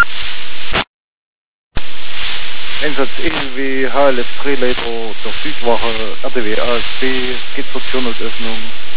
Einsatz EW, HLF Drehleiter, der Südwache, RDW ASB, geht zur Türnotöffnung.